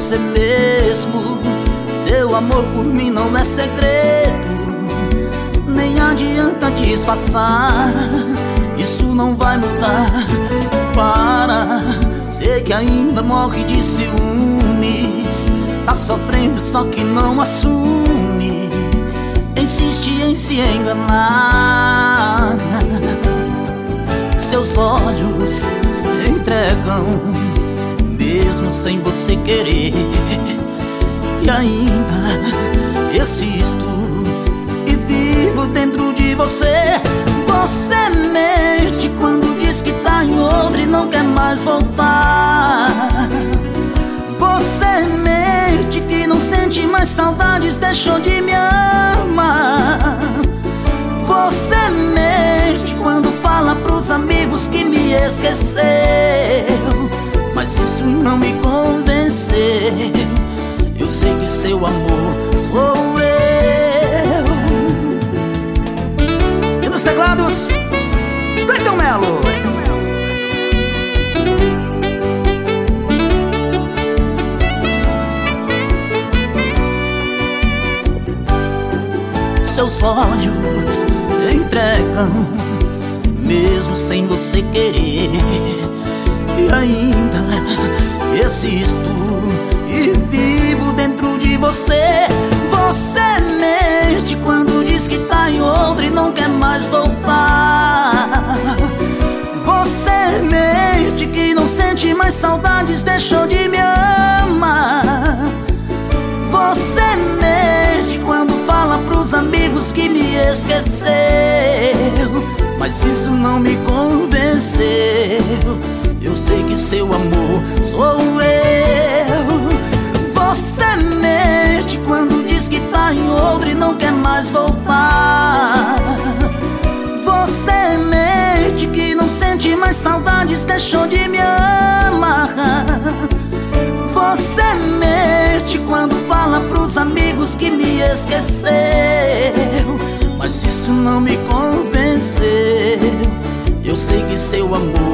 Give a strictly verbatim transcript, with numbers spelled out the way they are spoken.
você mesmo. Seu amor por mim não é segredo, nem adianta disfarçar, isso não vai mudar. Para, sei que ainda morre de ciúmes, tá sofrendo só que não assume, insiste em se enganar. Seus olhos entregam, mesmo sem você querer, e ainda existo e vivo dentro de você. Você mente quando diz que tá em outra e não quer mais voltar. Você mente que não sente mais saudades, deixou de me amar. Você mente quando fala pros amigos que me esqueceu, mas isso não me convenceu. Eu sei que seu amor sou eu. E nos teclados, Cleiton Melo. Seus olhos entregam, mesmo sem você querer, e ainda existo e vivo dentro de você. Você mente quando diz que tá em outra e não quer mais voltar. Você mente que não sente mais saudades, deixou de me amar. Você mente quando fala pros amigos que me esqueceu, mas isso não me convenceu. Eu sei que seu amor sou eu. Você mente quando diz que tá em outra e não quer mais voltar. Você mente que não sente mais saudades, deixou de me amar. Você mente quando fala pros amigos que me esqueceu, mas isso não me convenceu. Eu sei que seu amor